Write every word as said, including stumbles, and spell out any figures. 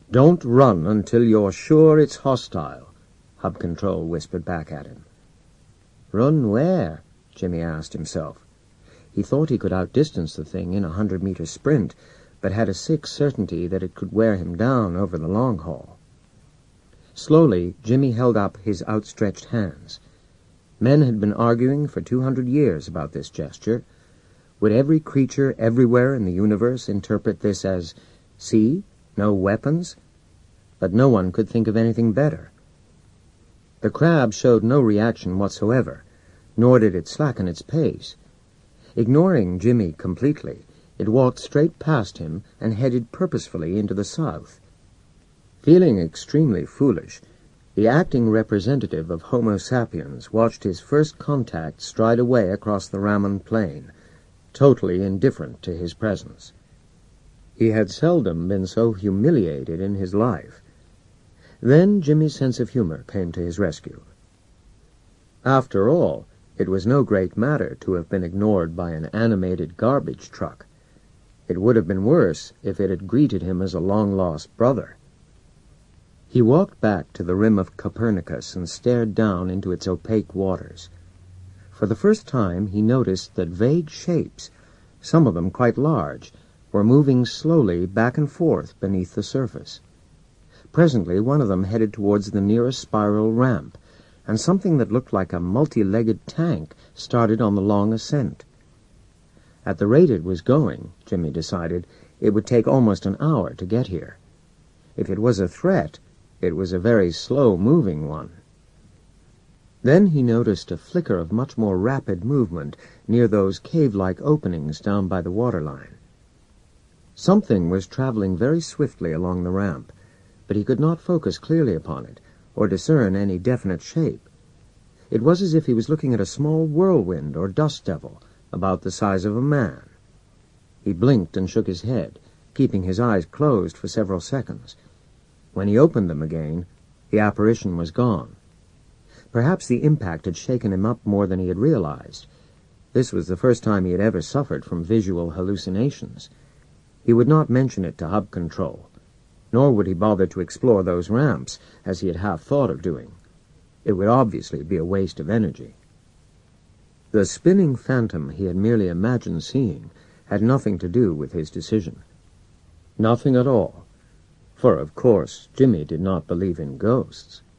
"Don't run until you're sure it's hostile," Hub Control whispered back at him. Run where? Jimmy asked himself. He thought he could outdistance the thing in a hundred-meter sprint, but had a sick certainty that it could wear him down over the long haul. Slowly, Jimmy held up his outstretched hands. Men had been arguing for two hundred years about this gesture. Would every creature everywhere in the universe interpret this as, see, no weapons? But no one could think of anything better. The crab showed no reaction whatsoever, nor did it slacken its pace. Ignoring Jimmy completely, it walked straight past him and headed purposefully into the south. Feeling extremely foolish, the acting representative of Homo sapiens watched his first contact stride away across the Raman plain, totally indifferent to his presence. He had seldom been so humiliated in his life. Then Jimmy's sense of humor came to his rescue. After all, it was no great matter to have been ignored by an animated garbage truck. It would have been worse if it had greeted him as a long-lost brother. He walked back to the rim of Copernicus and stared down into its opaque waters. For the first time he noticed that vague shapes, some of them quite large, were moving slowly back and forth beneath the surface. Presently one of them headed towards the nearest spiral ramp, and something that looked like a multi-legged tank started on the long ascent. At the rate it was going, Jimmy decided, it would take almost an hour to get here. If it was a threat, it was a very slow-moving one. Then he noticed a flicker of much more rapid movement near those cave-like openings down by the waterline. Something was traveling very swiftly along the ramp, but he could not focus clearly upon it, or discern any definite shape. It was as if he was looking at a small whirlwind or dust devil, about the size of a man. He blinked and shook his head, keeping his eyes closed for several seconds. When he opened them again, the apparition was gone. Perhaps the impact had shaken him up more than he had realized. This was the first time he had ever suffered from visual hallucinations. He would not mention it to Hub Control, nor would he bother to explore those ramps, as he had half thought of doing. It would obviously be a waste of energy. The spinning phantom he had merely imagined seeing had nothing to do with his decision. Nothing at all. For, of course, Jimmy did not believe in ghosts.